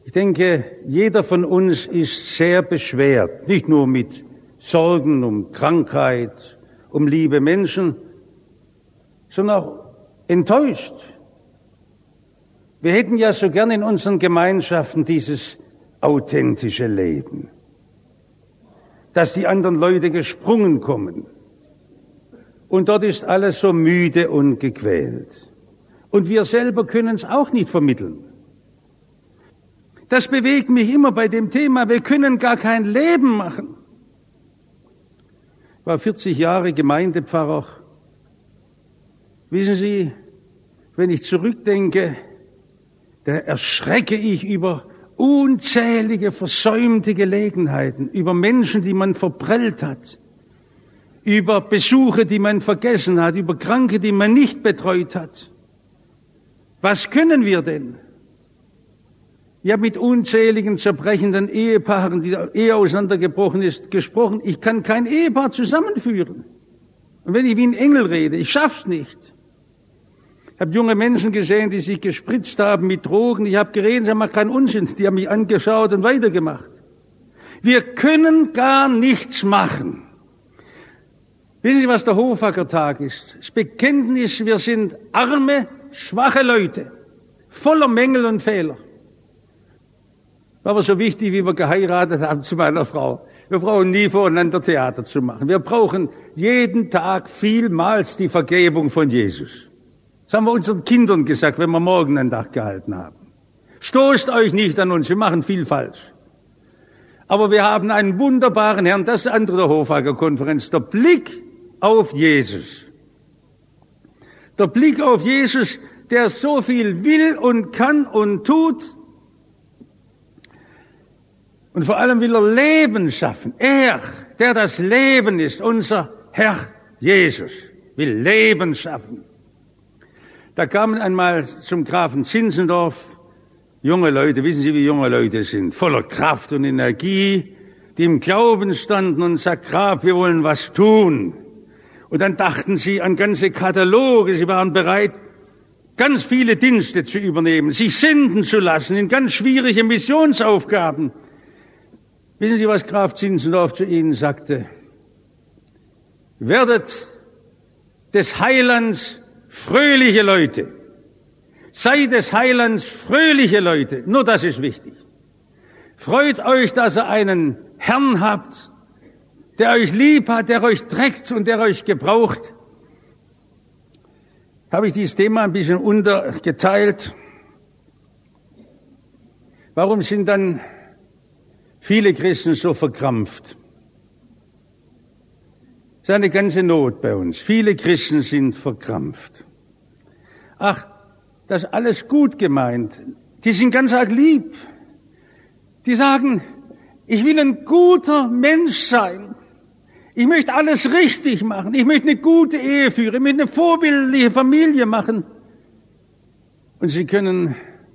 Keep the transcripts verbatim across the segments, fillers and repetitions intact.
Ich denke, jeder von uns ist sehr beschwert, nicht nur mit Sorgen um Krankheit, um liebe Menschen, sondern auch enttäuscht. Wir hätten ja so gern in unseren Gemeinschaften dieses authentische Leben, dass die anderen Leute gesprungen kommen. Und dort ist alles so müde und gequält. Und wir selber können es auch nicht vermitteln. Das bewegt mich immer bei dem Thema, wir können gar kein Leben machen. Ich war vierzig Jahre Gemeindepfarrer. Wissen Sie, wenn ich zurückdenke, da erschrecke ich über unzählige versäumte Gelegenheiten, über Menschen, die man verprellt hat, über Besuche, die man vergessen hat, über Kranke, die man nicht betreut hat. Was können wir denn? Ich habe mit unzähligen zerbrechenden Ehepaaren, die die Ehe auseinandergebrochen ist, gesprochen. Ich kann kein Ehepaar zusammenführen. Und wenn ich wie ein Engel rede, ich schaff's nicht. Ich habe junge Menschen gesehen, die sich gespritzt haben mit Drogen. Ich habe geredet, sie haben keinen Unsinn. Die haben mich angeschaut und weitergemacht. Wir können gar nichts machen. Wissen Sie, was der Hofacker-Tag ist? Das Bekenntnis, wir sind arme, schwache Leute, voller Mängel und Fehler. War aber so wichtig, wie wir geheiratet haben zu meiner Frau. Wir brauchen nie voreinander Theater zu machen. Wir brauchen jeden Tag vielmals die Vergebung von Jesus. Das haben wir unseren Kindern gesagt, wenn wir Morgenandacht gehalten haben. Stoßt euch nicht an uns, wir machen viel falsch. Aber wir haben einen wunderbaren Herrn, das ist andere der Hofacker-Konferenz, der Blick auf Jesus. Der Blick auf Jesus, der so viel will und kann und tut. Und vor allem will er Leben schaffen. Er, der das Leben ist, unser Herr Jesus, will Leben schaffen. Da kamen einmal zum Grafen Zinzendorf junge Leute, wissen Sie, wie junge Leute sind, voller Kraft und Energie, die im Glauben standen und sagten, Graf, wir wollen was tun. Und dann dachten sie an ganze Kataloge, sie waren bereit, ganz viele Dienste zu übernehmen, sich senden zu lassen in ganz schwierige Missionsaufgaben. Wissen Sie, was Graf Zinzendorf zu ihnen sagte? Werdet des Heilands fröhliche Leute. Seid des Heilands fröhliche Leute. Nur das ist wichtig. Freut euch, dass ihr einen Herrn habt, der euch lieb hat, der euch trägt und der euch gebraucht. Habe ich dieses Thema ein bisschen untergeteilt. Warum sind dann viele Christen so verkrampft? Das ist eine ganze Not bei uns. Viele Christen sind verkrampft. Ach, das ist alles gut gemeint. Die sind ganz arg lieb. Die sagen, ich will ein guter Mensch sein. Ich möchte alles richtig machen. Ich möchte eine gute Ehe führen. Ich möchte eine vorbildliche Familie machen. Und sie können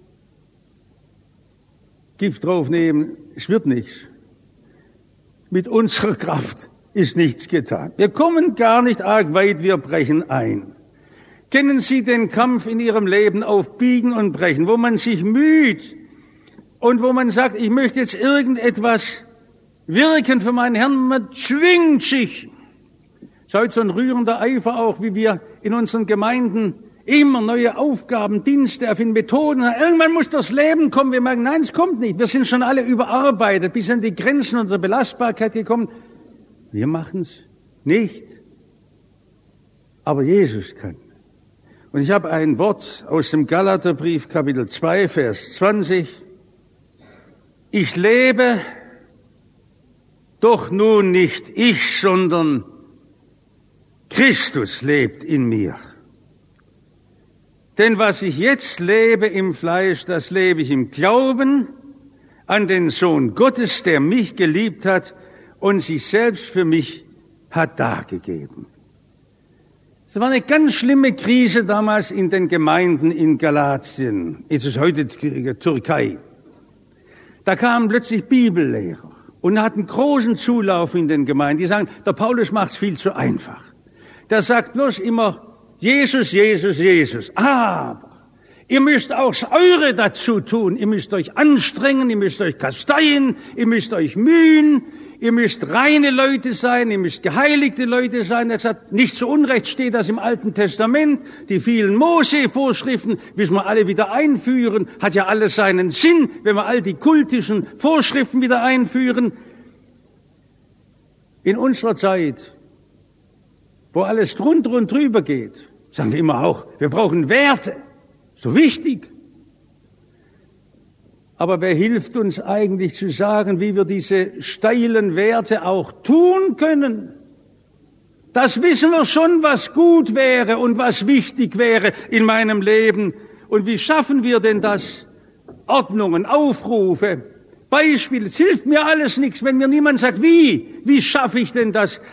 Gift draufnehmen. Es wird nichts. Mit unserer Kraft ist nichts getan. Wir kommen gar nicht arg weit, wir brechen ein. Kennen Sie den Kampf in Ihrem Leben auf Biegen und Brechen, wo man sich müht und wo man sagt, ich möchte jetzt irgendetwas wirken für meinen Herrn, man zwingt sich. Es ist heute so ein rührender Eifer auch, wie wir in unseren Gemeinden immer neue Aufgaben, Dienste erfinden, Methoden. Irgendwann muss das Leben kommen. Wir merken, nein, es kommt nicht. Wir sind schon alle überarbeitet, bis an die Grenzen unserer Belastbarkeit gekommen. Wir machen es nicht. Aber Jesus kann. Und ich habe ein Wort aus dem Galaterbrief, Kapitel zwei, Vers zwanzig. Ich lebe, doch nun nicht ich, sondern Christus lebt in mir. Denn was ich jetzt lebe im Fleisch, das lebe ich im Glauben an den Sohn Gottes, der mich geliebt hat und sich selbst für mich hat dargegeben. Es war eine ganz schlimme Krise damals in den Gemeinden in Galatien. Es ist heute die Türkei. Da kamen plötzlich Bibellehrer und hatten großen Zulauf in den Gemeinden. Die sagen, der Paulus macht's viel zu einfach. Der sagt bloß immer, Jesus, Jesus, Jesus. Aber Ihr müsst auch das Eure dazu tun. Ihr müsst euch anstrengen, ihr müsst euch kasteien, ihr müsst euch mühen, ihr müsst reine Leute sein, ihr müsst geheiligte Leute sein. Er sagt, nicht zu Unrecht steht das im Alten Testament. Die vielen Mose-Vorschriften müssen wir alle wieder einführen. Hat ja alles seinen Sinn, wenn wir all die kultischen Vorschriften wieder einführen. In unserer Zeit, wo alles drunter und drüber geht, sagen wir immer auch, wir brauchen Werte. So wichtig. Aber wer hilft uns eigentlich zu sagen, wie wir diese steilen Werte auch tun können? Das wissen wir schon, was gut wäre und was wichtig wäre in meinem Leben. Und wie schaffen wir denn das? Ordnungen, Aufrufe, Beispiele. Es hilft mir alles nichts, wenn mir niemand sagt, wie? Wie schaffe ich denn das?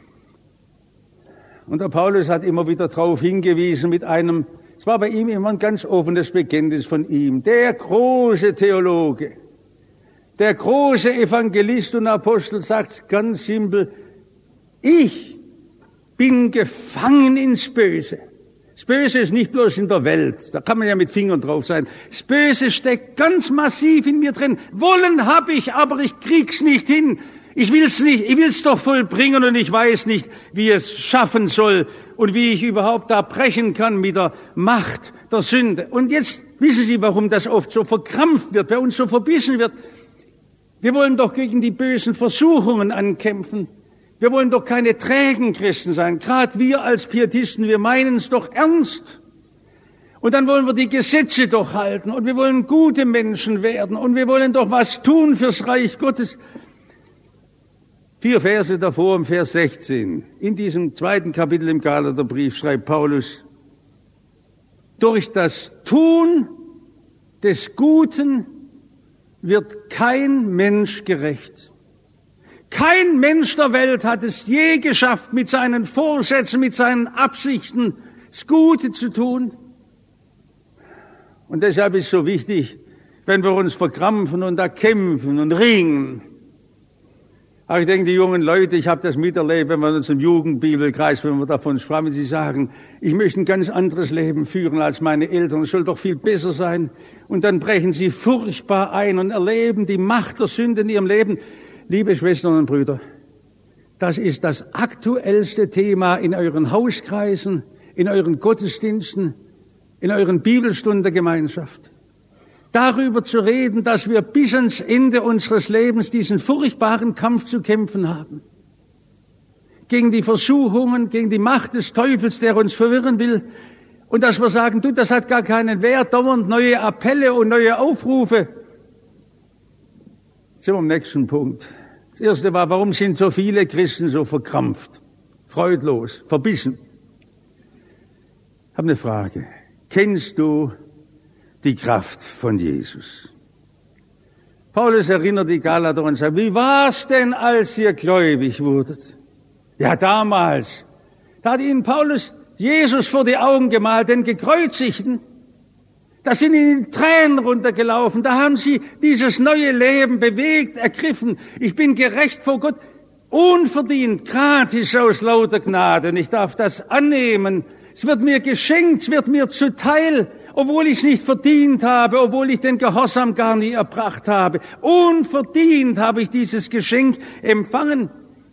Und der Paulus hat immer wieder darauf hingewiesen mit einem, es war bei ihm immer ein ganz offenes Bekenntnis von ihm. Der große Theologe, der große Evangelist und Apostel sagt ganz simpel, ich bin gefangen ins Böse. Das Böse ist nicht bloß in der Welt, da kann man ja mit Fingern drauf sein. Das Böse steckt ganz massiv in mir drin. Wollen habe ich, aber ich krieg's nicht hin. Ich will's nicht, ich will's doch vollbringen und ich weiß nicht, wie es schaffen soll und wie ich überhaupt da brechen kann mit der Macht der Sünde. Und jetzt wissen Sie, warum das oft so verkrampft wird, bei uns so verbissen wird. Wir wollen doch gegen die bösen Versuchungen ankämpfen. Wir wollen doch keine trägen Christen sein. Gerade wir als Pietisten, wir meinen es doch ernst. Und dann wollen wir die Gesetze doch halten und wir wollen gute Menschen werden und wir wollen doch was tun fürs Reich Gottes. Vier Verse davor, im Vers sechzehn, in diesem zweiten Kapitel im Galaterbrief schreibt Paulus, durch das Tun des Guten wird kein Mensch gerecht. Kein Mensch der Welt hat es je geschafft, mit seinen Vorsätzen, mit seinen Absichten das Gute zu tun. Und deshalb ist es so wichtig, wenn wir uns verkrampfen und da kämpfen und ringen. Aber ich denke, die jungen Leute, ich habe das miterlebt, wenn wir in unserem Jugendbibelkreis, wenn wir davon sprachen, wenn sie sagen, ich möchte ein ganz anderes Leben führen als meine Eltern, es soll doch viel besser sein. Und dann brechen sie furchtbar ein und erleben die Macht der Sünde in ihrem Leben. Liebe Schwestern und Brüder, das ist das aktuellste Thema in euren Hauskreisen, in euren Gottesdiensten, in euren Bibelstunden der Gemeinschaft. Darüber zu reden, dass wir bis ans Ende unseres Lebens diesen furchtbaren Kampf zu kämpfen haben. Gegen die Versuchungen, gegen die Macht des Teufels, der uns verwirren will. Und dass wir sagen, du, das hat gar keinen Wert, dauernd neue Appelle und neue Aufrufe. Jetzt sind wir am nächsten Punkt. Das erste war, warum sind so viele Christen so verkrampft, freudlos, verbissen? Ich habe eine Frage. Kennst du die Kraft von Jesus? Paulus erinnert die Galater und sagt, wie war's denn, als ihr gläubig wurdet? Ja, damals. Da hat ihnen Paulus Jesus vor die Augen gemalt, den Gekreuzigten. Da sind ihnen die Tränen runtergelaufen. Da haben sie dieses neue Leben bewegt, ergriffen. Ich bin gerecht vor Gott, unverdient, gratis aus lauter Gnade. Und ich darf das annehmen. Es wird mir geschenkt, es wird mir zuteil, obwohl ich es nicht verdient habe, obwohl ich den Gehorsam gar nie erbracht habe. Unverdient habe ich dieses Geschenk empfangen.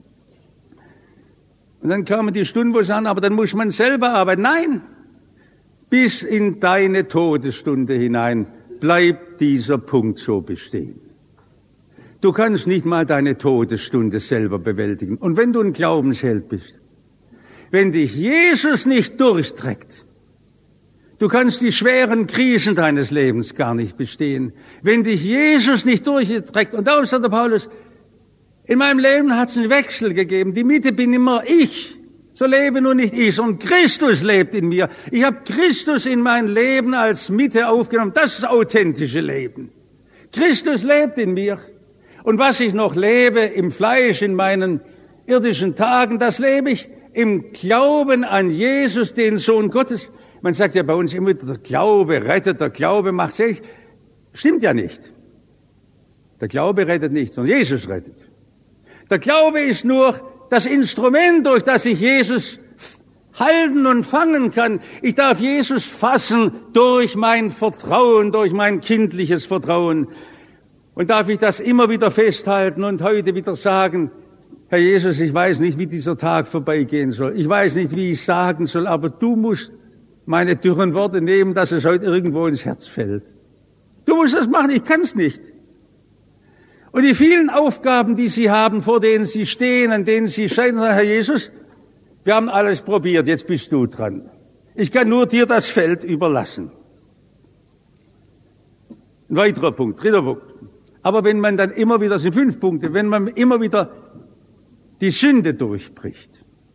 Und dann kamen die Stunden, wo es an, aber dann muss man selber arbeiten. Nein, bis in deine Todesstunde hinein bleibt dieser Punkt so bestehen. Du kannst nicht mal deine Todesstunde selber bewältigen. Und wenn du ein Glaubensheld bist, wenn dich Jesus nicht durchträgt, du kannst die schweren Krisen deines Lebens gar nicht bestehen. Wenn dich Jesus nicht durchträgt, und darum sagt der Paulus, in meinem Leben hat es einen Wechsel gegeben. Die Mitte bin immer ich. So lebe nur nicht ich, sondern Christus lebt in mir. Ich habe Christus in mein Leben als Mitte aufgenommen. Das ist das authentische Leben. Christus lebt in mir. Und was ich noch lebe im Fleisch, in meinen irdischen Tagen, das lebe ich im Glauben an Jesus, den Sohn Gottes. Man sagt ja bei uns immer wieder, der Glaube rettet, der Glaube macht selig. Stimmt ja nicht. Der Glaube rettet nicht, sondern Jesus rettet. Der Glaube ist nur das Instrument, durch das ich Jesus halten und fangen kann. Ich darf Jesus fassen durch mein Vertrauen, durch mein kindliches Vertrauen. Und darf ich das immer wieder festhalten und heute wieder sagen, Herr Jesus, ich weiß nicht, wie dieser Tag vorbeigehen soll. Ich weiß nicht, wie ich sagen soll, aber du musst meine dürren Worte nehmen, dass es heute irgendwo ins Herz fällt. Du musst das machen, ich kann es nicht. Und die vielen Aufgaben, die Sie haben, vor denen Sie stehen, an denen Sie scheitern, sagen, Herr Jesus, wir haben alles probiert, jetzt bist du dran. Ich kann nur dir das Feld überlassen. Ein weiterer Punkt, dritter Punkt. Aber wenn man dann immer wieder, das sind fünf Punkte, wenn man immer wieder die Sünde durchbricht,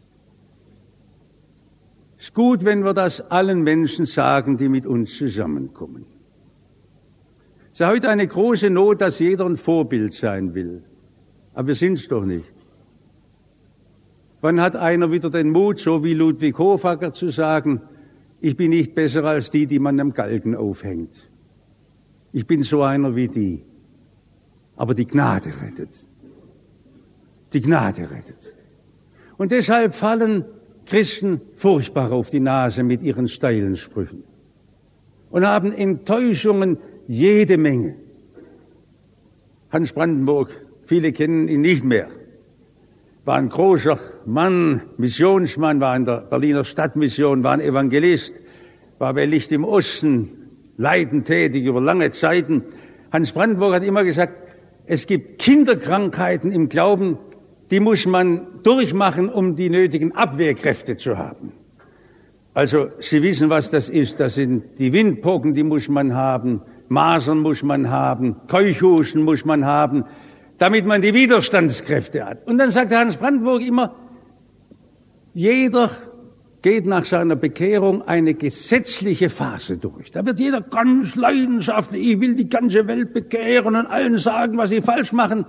ist gut, wenn wir das allen Menschen sagen, die mit uns zusammenkommen. Es ist heute eine große Not, dass jeder ein Vorbild sein will. Aber wir sind es doch nicht. Wann hat einer wieder den Mut, so wie Ludwig Hofacker, zu sagen, ich bin nicht besser als die, die man am Galgen aufhängt. Ich bin so einer wie die. Aber die Gnade rettet. Die Gnade rettet. Und deshalb fallen Christen furchtbar auf die Nase mit ihren steilen Sprüchen und haben Enttäuschungen jede Menge. Hans Brandenburg, viele kennen ihn nicht mehr, war ein großer Mann, Missionsmann, war in der Berliner Stadtmission, war ein Evangelist, war bei Licht im Osten leitend tätig über lange Zeiten. Hans Brandenburg hat immer gesagt, es gibt Kinderkrankheiten im Glauben, die muss man durchmachen, um die nötigen Abwehrkräfte zu haben. Also Sie wissen, was das ist. Das sind die Windpocken, die muss man haben, Masern muss man haben, Keuchhusten muss man haben, damit man die Widerstandskräfte hat. Und dann sagt Hans Brandenburg immer, jeder geht nach seiner Bekehrung eine gesetzliche Phase durch. Da wird jeder ganz leidenschaftlich, ich will die ganze Welt bekehren und allen sagen, was sie falsch machen,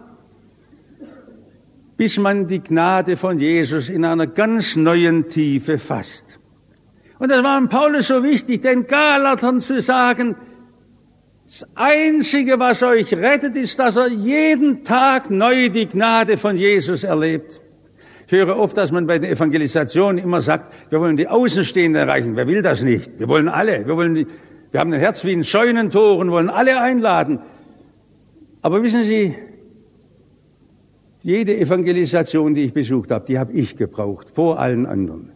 bis man die Gnade von Jesus in einer ganz neuen Tiefe fasst. Und das war Paulus so wichtig, den Galatern zu sagen, das Einzige, was euch rettet, ist, dass er jeden Tag neu die Gnade von Jesus erlebt. Ich höre oft, dass man bei der Evangelisation immer sagt, wir wollen die Außenstehenden erreichen. Wer will das nicht? Wir wollen alle. Wir wollen die, wir haben ein Herz wie ein Scheunentor und wollen alle einladen. Aber wissen Sie, jede Evangelisation, die ich besucht habe, die habe ich gebraucht, vor allen anderen.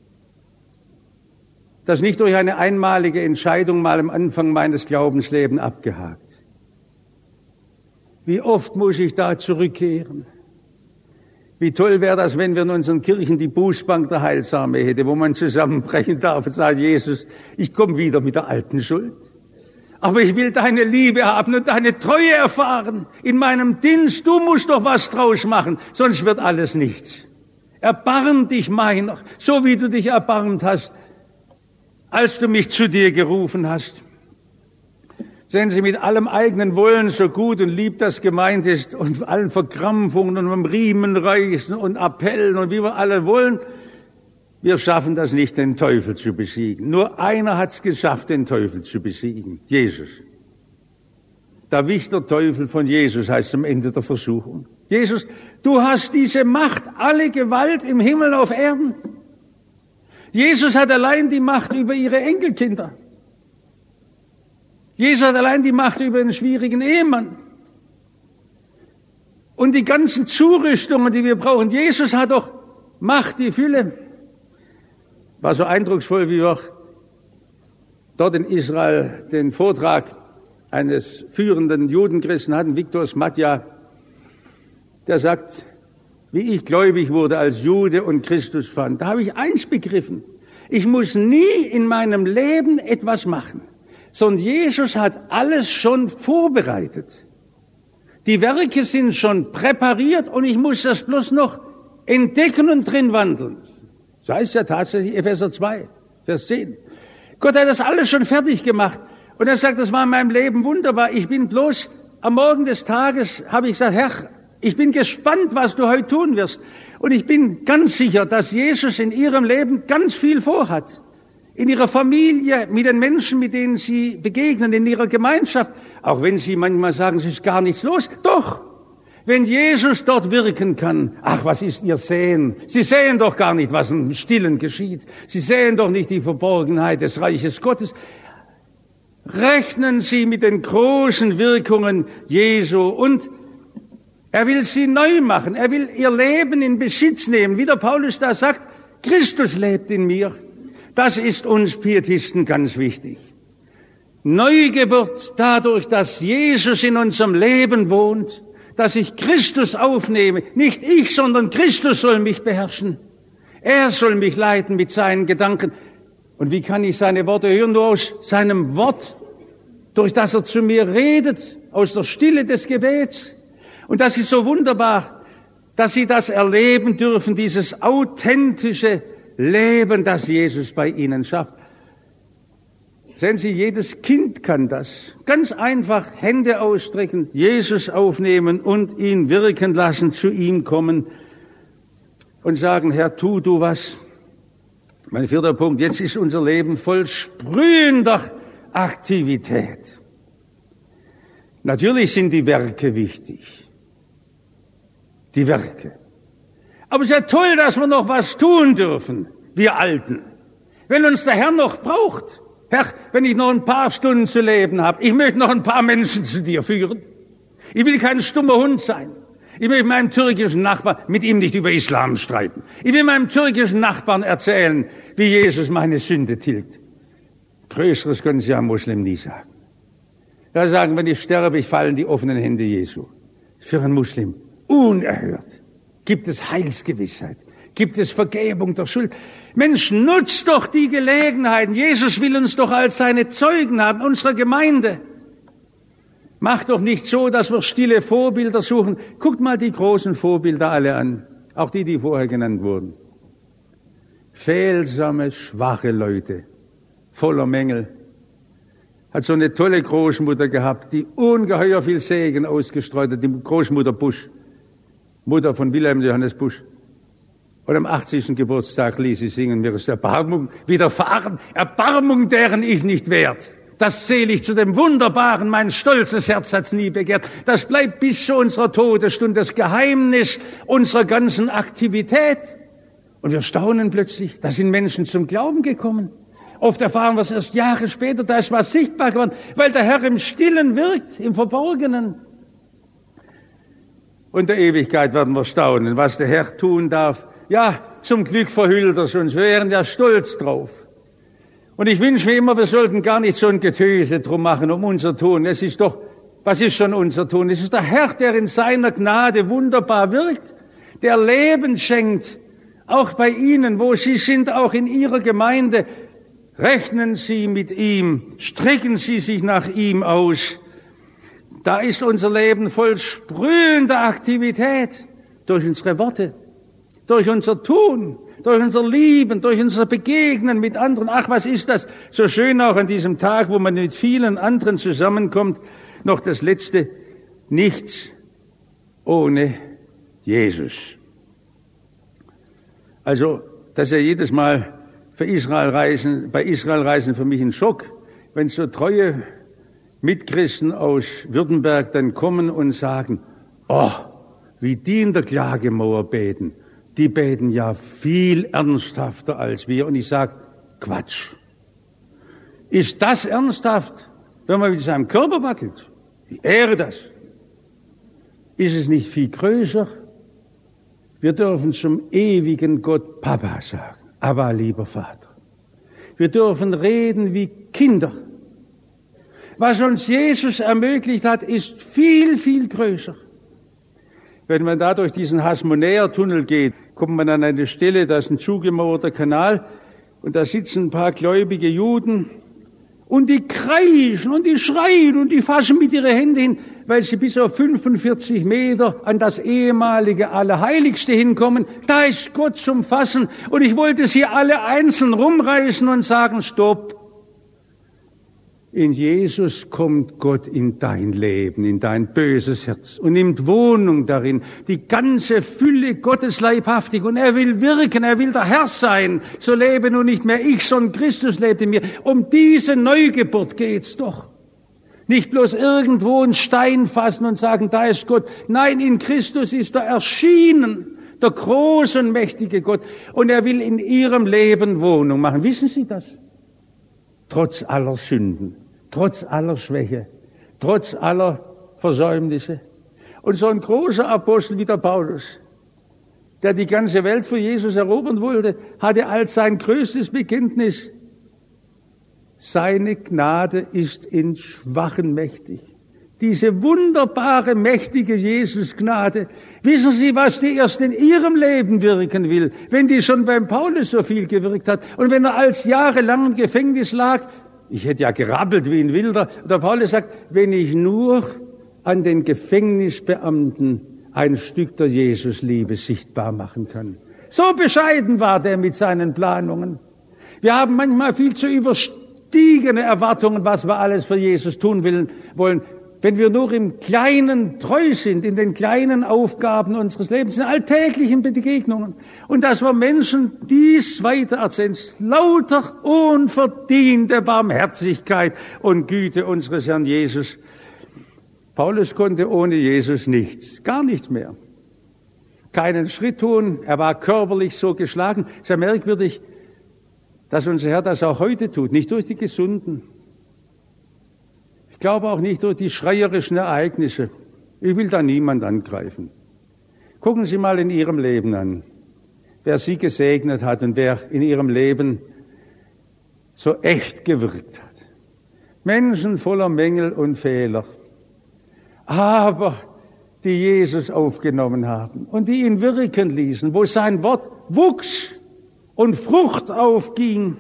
Das nicht durch eine einmalige Entscheidung mal am Anfang meines Glaubenslebens abgehakt. Wie oft muss ich da zurückkehren? Wie toll wäre das, wenn wir in unseren Kirchen die Bußbank der Heilsame hätte, wo man zusammenbrechen darf und sagt, Jesus, ich komme wieder mit der alten Schuld. Aber ich will deine Liebe haben und deine Treue erfahren. In meinem Dienst, du musst doch was draus machen, sonst wird alles nichts. Erbarm dich meiner, so wie du dich erbarmt hast, als du mich zu dir gerufen hast. Sehen Sie, mit allem eigenen Wollen, so gut und lieb das gemeint ist, und allen Verkrampfungen und am Riemenreißen und Appellen und wie wir alle wollen, wir schaffen das nicht, den Teufel zu besiegen. Nur einer hat es geschafft, den Teufel zu besiegen, Jesus. Da wich der Teufel von Jesus, heißt es am Ende der Versuchung. Jesus, du hast diese Macht, alle Gewalt im Himmel auf Erden. Jesus hat allein die Macht über ihre Enkelkinder. Jesus hat allein die Macht über einen schwierigen Ehemann. Und die ganzen Zurüstungen, die wir brauchen. Jesus hat doch Macht, die Fülle. War so eindrucksvoll, wie wir dort in Israel den Vortrag eines führenden Judenchristen hatten, Viktor Smatja, der sagt, wie ich gläubig wurde als Jude und Christus fand, da habe ich eins begriffen. Ich muss nie in meinem Leben etwas machen, sondern Jesus hat alles schon vorbereitet. Die Werke sind schon präpariert und ich muss das bloß noch entdecken und drin wandeln. So heißt ja tatsächlich Epheser zwei, Vers zehn. Gott hat das alles schon fertig gemacht. Und er sagt, das war in meinem Leben wunderbar. Ich bin bloß, am Morgen des Tages habe ich gesagt, Herr, ich bin gespannt, was du heute tun wirst. Und ich bin ganz sicher, dass Jesus in ihrem Leben ganz viel vorhat. In ihrer Familie, mit den Menschen, mit denen sie begegnen, in ihrer Gemeinschaft. Auch wenn sie manchmal sagen, es ist gar nichts los. Doch, Wenn Jesus dort wirken kann, ach, was ist Ihr Sehen? Sie sehen doch gar nicht, was im Stillen geschieht. Sie sehen doch nicht die Verborgenheit des Reiches Gottes. Rechnen Sie mit den großen Wirkungen Jesu und er will sie neu machen. Er will ihr Leben in Besitz nehmen. Wie der Paulus da sagt, Christus lebt in mir. Das ist uns Pietisten ganz wichtig. Neugeburt dadurch, dass Jesus in unserem Leben wohnt, dass ich Christus aufnehme. Nicht ich, sondern Christus soll mich beherrschen. Er soll mich leiten mit seinen Gedanken. Und wie kann ich seine Worte hören? Nur aus seinem Wort, durch das er zu mir redet, aus der Stille des Gebets. Und das ist so wunderbar, dass Sie das erleben dürfen, dieses authentische Leben, das Jesus bei Ihnen schafft. Sehen Sie, jedes Kind kann das. Ganz einfach Hände ausstrecken, Jesus aufnehmen und ihn wirken lassen, zu ihm kommen und sagen, Herr, tu du was. Mein vierter Punkt, jetzt ist unser Leben voll sprühender Aktivität. Natürlich sind die Werke wichtig. Die Werke. Aber es ist ja toll, dass wir noch was tun dürfen, wir Alten. Wenn uns der Herr noch braucht. Herr, wenn ich noch ein paar Stunden zu leben habe, ich möchte noch ein paar Menschen zu dir führen. Ich will kein stummer Hund sein. Ich will meinem türkischen Nachbarn mit ihm nicht über Islam streiten. Ich will meinem türkischen Nachbarn erzählen, wie Jesus meine Sünde tilgt. Größeres können Sie einem Muslim nie sagen. Da sagen, wenn ich sterbe, ich falle in die offenen Hände Jesu. Für einen Muslim unerhört. Gibt es Heilsgewissheit? Gibt es Vergebung der Schuld? Mensch, nutzt doch die Gelegenheiten. Jesus will uns doch als seine Zeugen haben, unserer Gemeinde. Macht doch nicht so, dass wir stille Vorbilder suchen. Guckt mal die großen Vorbilder alle an. Auch die, die vorher genannt wurden. Fehlsame, schwache Leute. Voller Mängel. Hat so eine tolle Großmutter gehabt, die ungeheuer viel Segen ausgestreut hat. Die Großmutter Busch. Mutter von Wilhelm Johannes Busch. Und am achtzigsten Geburtstag ließ sie singen, mir ist Erbarmung widerfahren, Erbarmung, deren ich nicht wert. Das zähle ich zu dem Wunderbaren, mein stolzes Herz hat's nie begehrt. Das bleibt bis zu unserer Todesstunde das Geheimnis unserer ganzen Aktivität. Und wir staunen plötzlich, da sind Menschen zum Glauben gekommen. Oft erfahren wir es erst Jahre später, da ist was sichtbar geworden, weil der Herr im Stillen wirkt, im Verborgenen. Und der Ewigkeit werden wir staunen, was der Herr tun darf. Ja, zum Glück verhüllt er uns. Wir wären ja stolz drauf. Und ich wünsche mir immer, wir sollten gar nicht so ein Getöse drum machen um unser Tun. Es ist doch, was ist schon unser Tun? Es ist der Herr, der in seiner Gnade wunderbar wirkt, der Leben schenkt, auch bei Ihnen, wo Sie sind, auch in Ihrer Gemeinde. Rechnen Sie mit ihm, strecken Sie sich nach ihm aus. Da ist unser Leben voll sprühender Aktivität durch unsere Worte. Durch unser Tun, durch unser Lieben, durch unser Begegnen mit anderen. Ach, was ist das? So schön auch an diesem Tag, wo man mit vielen anderen zusammenkommt. Noch das Letzte. Nichts ohne Jesus. Also, das ist ja jedes Mal für Israel reisen, bei Israel reisen für mich ein Schock, wenn so treue Mitchristen aus Württemberg dann kommen und sagen, oh, wie die in der Klagemauer beten. Die beten ja viel ernsthafter als wir. Und ich sage, Quatsch. Ist das ernsthaft, wenn man mit seinem Körper wackelt? Ich ehre das. Ist es nicht viel größer? Wir dürfen zum ewigen Gott Papa sagen. Aber lieber Vater. Wir dürfen reden wie Kinder. Was uns Jesus ermöglicht hat, ist viel, viel größer. Wenn man da durch diesen Hasmonäer-Tunnel geht, kommt man an eine Stelle, da ist ein zugemauerter Kanal und da sitzen ein paar gläubige Juden und die kreischen und die schreien und die fassen mit ihren Händen hin, weil sie bis auf fünfundvierzig Meter an das ehemalige Allerheiligste hinkommen. Da ist Gott zum Fassen und ich wollte sie alle einzeln rumreißen und sagen, stopp. In Jesus kommt Gott in dein Leben, in dein böses Herz und nimmt Wohnung darin. Die ganze Fülle Gottes leibhaftig und er will wirken, er will der Herr sein. So lebe nun nicht mehr ich, sondern Christus lebt in mir. Um diese Neugeburt geht's doch. Nicht bloß irgendwo einen Stein fassen und sagen, da ist Gott. Nein, in Christus ist er erschienen, der große und mächtige Gott. Und er will in ihrem Leben Wohnung machen. Wissen Sie das? Trotz aller Sünden, trotz aller Schwäche, trotz aller Versäumnisse. Und so ein großer Apostel wie der Paulus, der die ganze Welt für Jesus erobern wollte, hatte als sein größtes Bekenntnis: Seine Gnade ist in Schwachen mächtig. Diese wunderbare, mächtige Jesus-Gnade. Wissen Sie, was die erst in ihrem Leben wirken will, wenn die schon beim Paulus so viel gewirkt hat und wenn er als jahrelang im Gefängnis lag? Ich hätte ja gerabbelt wie ein Wilder. Der Paulus sagt, wenn ich nur an den Gefängnisbeamten ein Stück der Jesusliebe sichtbar machen kann. So bescheiden war der mit seinen Planungen. Wir haben manchmal viel zu überstiegene Erwartungen, was wir alles für Jesus tun wollen. Wenn wir nur im Kleinen treu sind, in den kleinen Aufgaben unseres Lebens, in alltäglichen Begegnungen. Und dass wir Menschen dies weitererzählen, lauter unverdiente Barmherzigkeit und Güte unseres Herrn Jesus. Paulus konnte ohne Jesus nichts, gar nichts mehr. Keinen Schritt tun, er war körperlich so geschlagen. Es ist ja merkwürdig, dass unser Herr das auch heute tut, nicht durch die Gesunden. Ich glaube auch nicht durch die schreierischen Ereignisse. Ich will da niemand angreifen. Gucken Sie mal in Ihrem Leben an, wer Sie gesegnet hat und wer in Ihrem Leben so echt gewirkt hat. Menschen voller Mängel und Fehler, aber die Jesus aufgenommen haben und die ihn wirken ließen, wo sein Wort wuchs und Frucht aufging.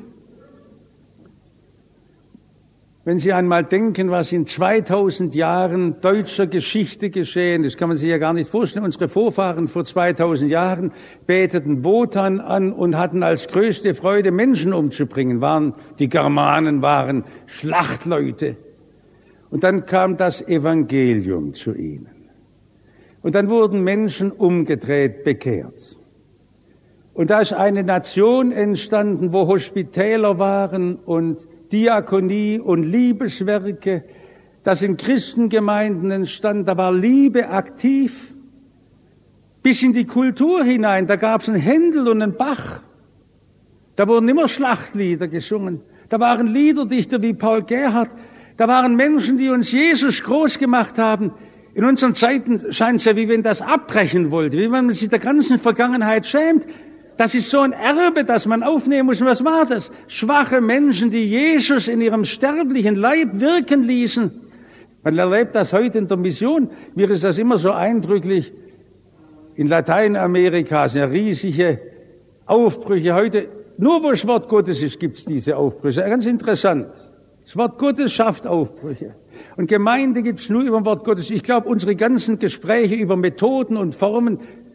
Wenn Sie einmal denken, was in zweitausend Jahren deutscher Geschichte geschehen ist, kann man sich ja gar nicht vorstellen. Unsere Vorfahren vor zweitausend Jahren beteten Wotan an und hatten als größte Freude, Menschen umzubringen. Waren, die Germanen waren Schlachtleute. Und dann kam das Evangelium zu ihnen. Und dann wurden Menschen umgedreht, bekehrt. Und da ist eine Nation entstanden, wo Hospitäler waren und Diakonie und Liebeswerke, das in Christengemeinden entstand, da war Liebe aktiv, bis in die Kultur hinein, da gab es einen Händel und einen Bach, da wurden immer Schlachtlieder gesungen, da waren Liederdichter wie Paul Gerhardt, da waren Menschen, die uns Jesus groß gemacht haben. In unseren Zeiten scheint es ja, wie wenn das abbrechen wollte, wie wenn man sich der ganzen Vergangenheit schämt. Das ist so ein Erbe, das man aufnehmen muss. Und was war das? Schwache Menschen, die Jesus in ihrem sterblichen Leib wirken ließen. Man erlebt das heute in der Mission. Mir ist das immer so eindrücklich. In Lateinamerika sind ja riesige Aufbrüche heute. Nur wo das Wort Gottes ist, gibt es diese Aufbrüche. Ganz interessant. Das Wort Gottes schafft Aufbrüche. Und Gemeinde gibt es nur über das Wort Gottes. Ich glaube, unsere ganzen Gespräche über Methoden und Formen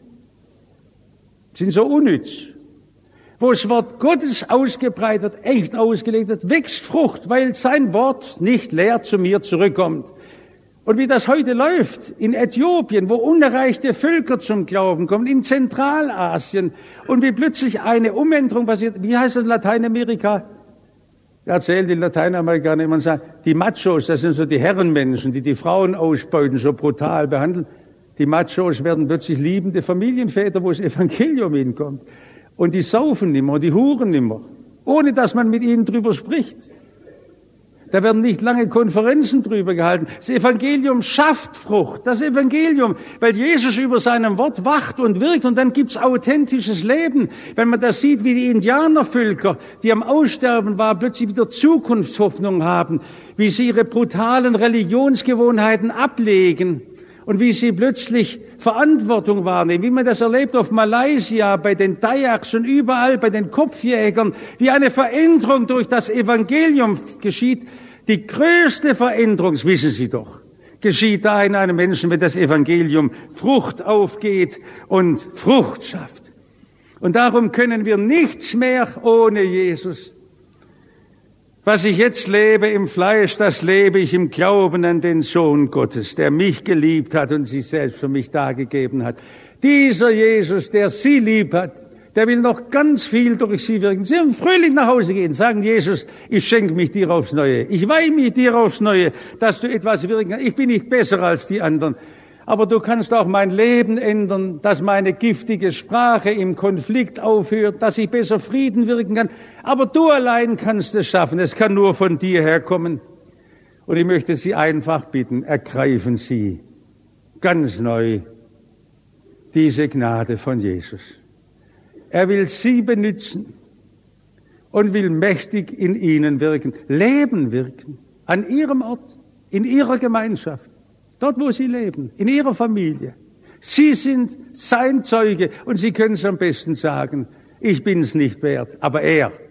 sind so unnütz. Wo das Wort Gottes ausgebreitet, echt ausgelegt wird, wächst Frucht, weil sein Wort nicht leer zu mir zurückkommt. Und wie das heute läuft, in Äthiopien, wo unerreichte Völker zum Glauben kommen, in Zentralasien, und wie plötzlich eine Umänderung passiert. Wie heißt das in Lateinamerika? Erzählen die Lateinamerikaner immer, sagen, die Machos, das sind so die Herrenmenschen, die die Frauen ausbeuten, so brutal behandeln. Die Machos werden plötzlich liebende Familienväter, wo das Evangelium hinkommt. Und die saufen nimmer, die huren nimmer, ohne dass man mit ihnen drüber spricht. Da werden nicht lange Konferenzen drüber gehalten. Das Evangelium schafft Frucht, das Evangelium, weil Jesus über seinem Wort wacht und wirkt, und dann gibt's authentisches Leben. Wenn man das sieht, wie die Indianervölker, die am Aussterben waren, plötzlich wieder Zukunftshoffnung haben, wie sie ihre brutalen Religionsgewohnheiten ablegen und wie sie plötzlich Verantwortung wahrnehmen, wie man das erlebt auf Malaysia, bei den Dayaks und überall, bei den Kopfjägern, wie eine Veränderung durch das Evangelium geschieht. Die größte Veränderung, das wissen Sie doch, geschieht da in einem Menschen, wenn das Evangelium Frucht aufgeht und Frucht schafft. Und darum können wir nichts mehr ohne Jesus. Was ich jetzt lebe im Fleisch, das lebe ich im Glauben an den Sohn Gottes, der mich geliebt hat und sich selbst für mich dargegeben hat. Dieser Jesus, der Sie lieb hat, Der will noch ganz viel durch Sie wirken. Sie werden fröhlich nach Hause gehen, sagen, Jesus, ich schenke mich dir aufs Neue. Ich weihe mich dir aufs Neue, dass du etwas wirken kannst. Ich bin nicht besser als die anderen. Aber du kannst auch mein Leben ändern, dass meine giftige Sprache im Konflikt aufhört, dass ich besser Frieden wirken kann. Aber du allein kannst es schaffen. Es kann nur von dir herkommen. Und ich möchte Sie einfach bitten, ergreifen Sie ganz neu diese Gnade von Jesus. Er will Sie benützen und will mächtig in Ihnen wirken, Leben wirken, an Ihrem Ort, in Ihrer Gemeinschaft, dort wo Sie leben, in Ihrer Familie. Sie sind sein Zeuge und Sie können es am besten sagen, ich bin es nicht wert, aber er